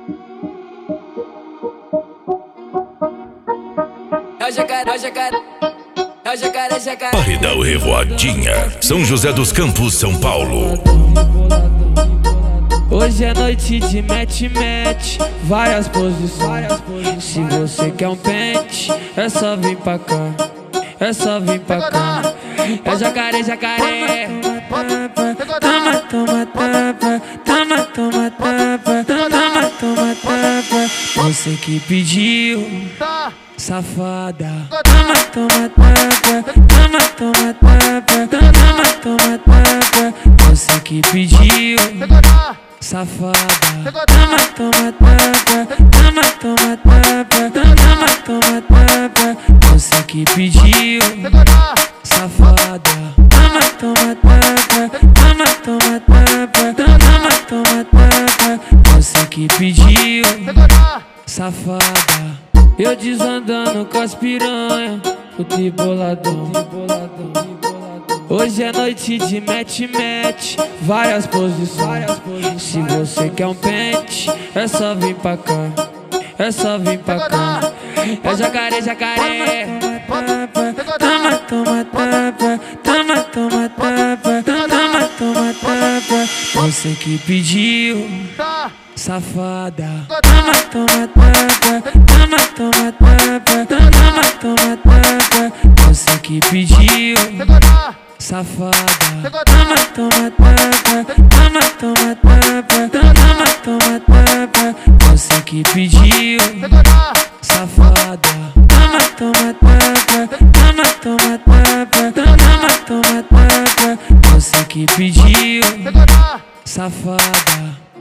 É o jacaré, jacaré. É o jacaré, jacaré. Paredão Revoadinha, São José dos Campos, São Paulo. Hoje é noite de match, várias posições. Se você quer um pente, é só vir pra cá, é só vir pra cá. É jacaré, jacaré. Toma, toma, tapa, toma, toma, tapa, toma, toma, tapa. Você que pediu, safada. Toma, toma, tapa, toma, toma, tapa, toma, toma, tapa. Você que pediu, safada. Toma, toma, tapa, toma, toma, tapa, toma, toma, tapa. Você que pediu, safada. Toma, toma, tapa, toma, toma, tapa, toma, toma, tapa. Você que pediu, safada. Eu desandando com as piranha, o triboladão. Hoje é noite de match, várias posições. Se você quer um pente, é só vir pra cá, é só vir pra cá. É jacaré, jacaré. Toma, toma, tapa, toma, toma, tapa, toma, toma, tapa. Você que pediu, safada. Toma, toma, tapa, toma, toma, tapa, toma, toma, tapa. Você que pediu, safada. Toma, toma, tapa, toma, toma, tapa, toma, toma, tapa. Você que pediu, safada. Toma, toma, tapa, toma, toma, tapa, toma, toma, tapa. Você que pediu, safada.